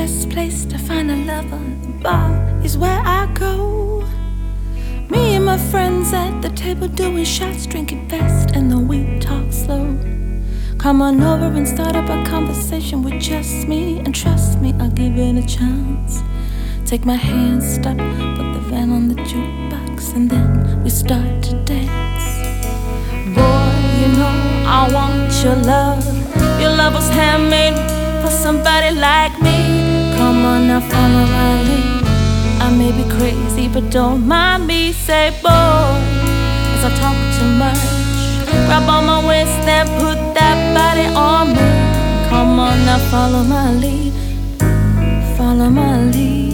best place to find a lover. The bar is where I go. Me and my friends at the table doing shots, drinking fast, and then we talk slow. Come on over and start up a conversation with just me, and trust me, I'll give it a chance. Take my hand, stop, put the van on the jukebox, and then we start to dance. Boy, you know I want your love. Your love was handmade for somebody like me. Come on now, follow my lead. I may be crazy, but don't mind me. Say, boy, as I talk too much, grab on my waist and put that body on me. Come on now, follow my lead. Follow my lead.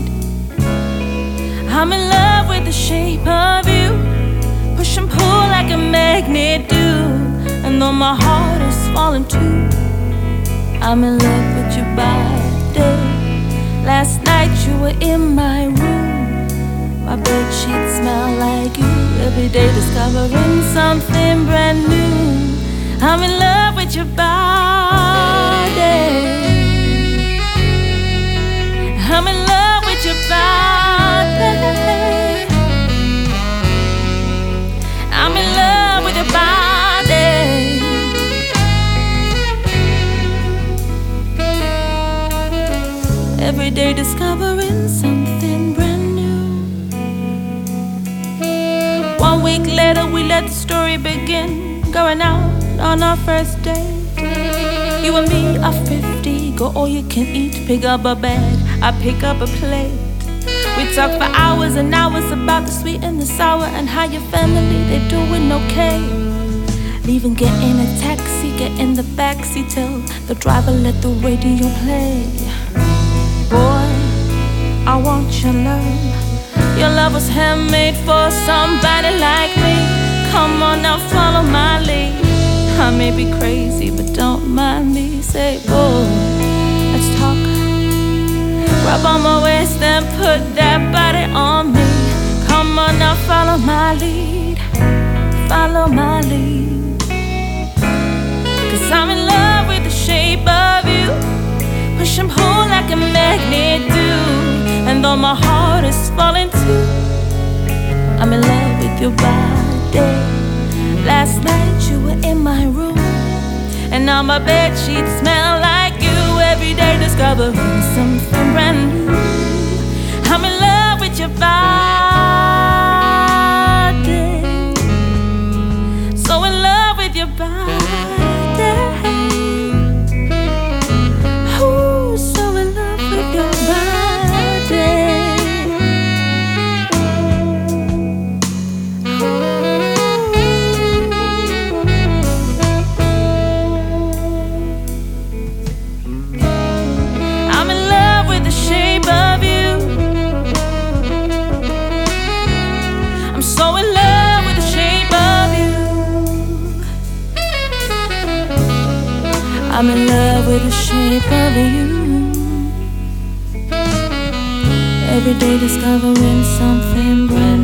I'm in love with the shape of you. Push and pull like a magnet do. And though my heart is falling too, I'm in love with your body. Last night you were in my room. My bedsheets smell like you. Every day discovering something brand new. I'm in love with your body. I'm in love with your body. I'm in love with your body. Every day discovering something brand new. 1 week later we let the story begin. Going out on our first date. You and me are 50, go all you can eat. Pick up a bag, I pick up a plate. We talk for hours and hours about the sweet and the sour, and how your family, they doing okay. Leaving, get in a taxi, get in the backseat, tell the driver let the radio play. Boy, I want your love. Your love was handmade for somebody like me. Come on now, follow my lead. I may be crazy, but don't mind me. Say, boy, let's talk. Grab on my waist and put that body on me. Come on now, follow my lead. Follow my lead. 'Cause I'm in love with the shape of you. Push and pull like a magnet do. And though my heart is falling too, I'm in love with your body. Last night you were in my room, and now my bedsheets smell like you. Every day discovering something brand new. I'm in love with your body. So in love with your body. I'm in love with the shape of you. Every day discovering something brand new.